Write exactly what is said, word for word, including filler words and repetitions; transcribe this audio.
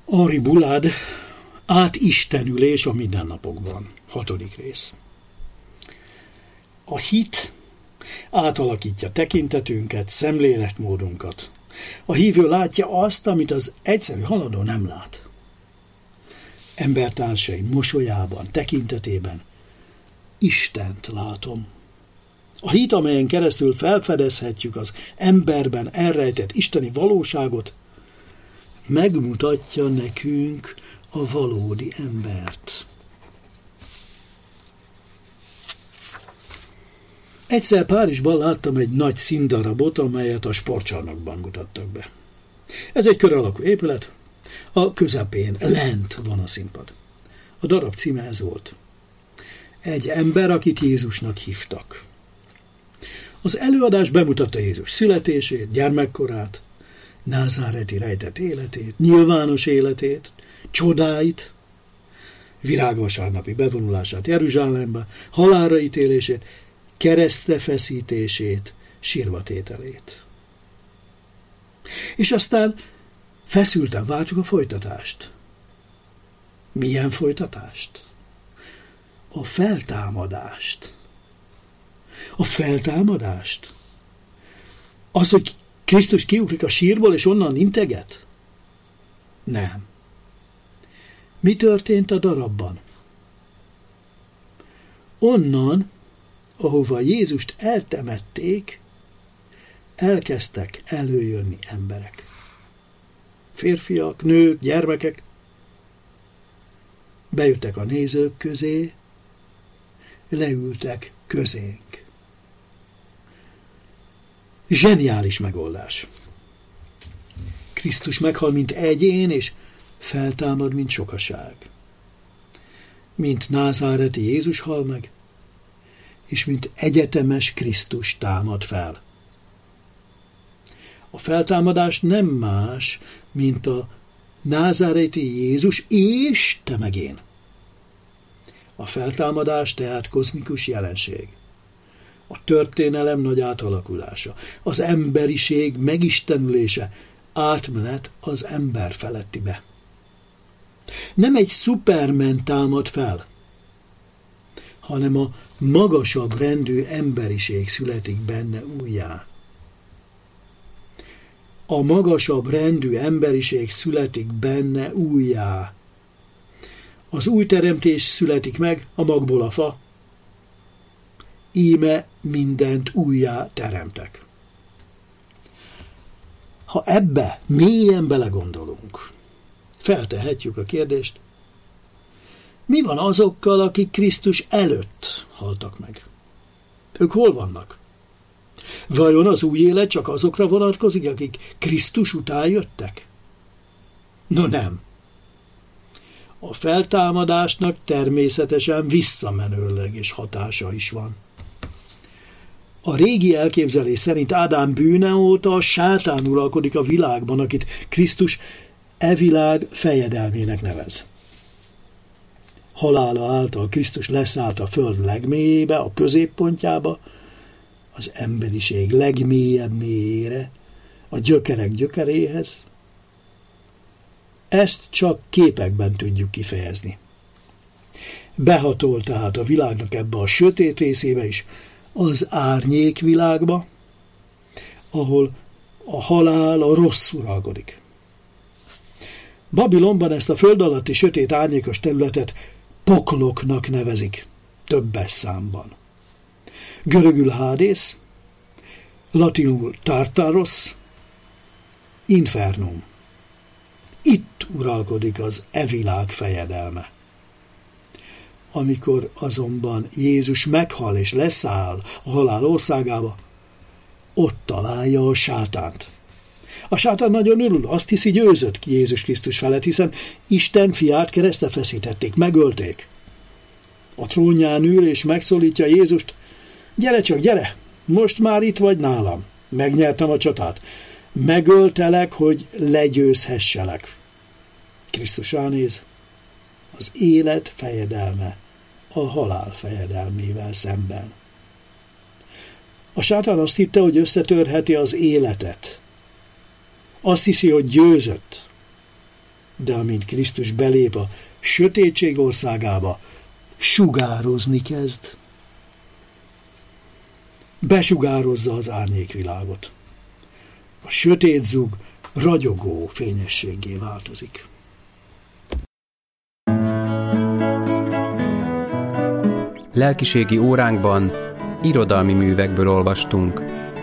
Henri Boulard, Átistenülés a mindennapokban. Hatodik rész. A hit átalakítja tekintetünket, szemléletmódunkat. A hívő látja azt, amit az egyszerű haladó nem lát. Embertársai mosolyában, tekintetében Istent látom. A hit, amelyen keresztül felfedezhetjük az emberben elrejtett isteni valóságot, megmutatja nekünk a valódi embert. Egyszer Párizsban láttam egy nagy színdarabot, amelyet a sportcsarnokban mutattak be. Ez egy kör alakú épület, a közepén lent van a színpad. A darab címe ez volt. Egy ember, akit Jézusnak hívtak. Az előadás bemutatta Jézus születését, gyermekkorát, názáreti rejtett életét, nyilvános életét, csodáit, virágvasárnapi bevonulását Jeruzsálembe, halálra ítélését, keresztre feszítését, sírvatételét. És aztán feszülten várjuk a folytatást. Milyen folytatást? A feltámadást. A feltámadást? Az, hogy Krisztus kiugrik a sírból, és onnan integet? Nem. Mi történt a darabban? Onnan, ahova Jézust eltemették, elkezdtek előjönni emberek. Férfiak, nők, gyermekek. Bejöttek a nézők közé, leültek közénk. Zseniális megoldás. Krisztus meghal, mint egyén, és feltámad, mint sokaság. Mint názáreti Jézus hal meg, és mint egyetemes Krisztus támad fel. A feltámadás nem más, mint a názáreti Jézus és te meg én. A feltámadás tehát kozmikus jelenség. A történelem nagy átalakulása, az emberiség megistenülése, átmenet az ember felettibe. Nem egy szupermen támad fel, hanem a magasabb rendű emberiség születik benne újjá. A magasabb rendű emberiség születik benne újjá. Az új teremtés születik meg a magból a fa. Íme mindent újjá teremtek. Ha ebbe mélyen belegondolunk, feltehetjük a kérdést, mi van azokkal, akik Krisztus előtt haltak meg? Ők hol vannak? Vajon az új élet csak azokra vonatkozik, akik Krisztus után jöttek? No nem. A feltámadásnak természetesen visszamenőleges hatása is van. A régi elképzelés szerint Ádám bűne óta a sátán uralkodik a világban, akit Krisztus e világ fejedelmének nevez. Halála által Krisztus leszállt a föld legmélyébe, a középpontjába, az emberiség legmélyebb mélyére, a gyökerek gyökeréhez. Ezt csak képekben tudjuk kifejezni. Behatol tehát a világnak ebbe a sötét részébe is, az árnyék világba, ahol a halál, a rossz uralkodik. Babilonban ezt a föld alatti sötét árnyékos területet pokloknak nevezik, többes számban. Görögül Hádész, latinul Tartaros, Infernum. Itt uralkodik az e világ fejedelme. Amikor azonban Jézus meghal és leszáll a halál országába, ott találja a sátánt. A sátán nagyon örül, azt hiszi, győzött ki Jézus Krisztus felett, hiszen Isten fiát keresztre feszítették, megölték. A trónján ül és megszólítja Jézust, gyere csak, gyere, most már itt vagy nálam, megnyertem a csatát, megöltelek, hogy legyőzhesselek. Krisztus ránéz, az élet fejedelme a halál fejedelmével szemben. A sátán azt hitte, hogy összetörheti az életet. Azt hiszi, hogy győzött. de amint Krisztus belép a sötétség országába, sugározni kezd. Besugározza az árnyékvilágot. A sötét zug ragyogó fényességgé változik. Lelkiségi óránkban irodalmi művekből olvastunk.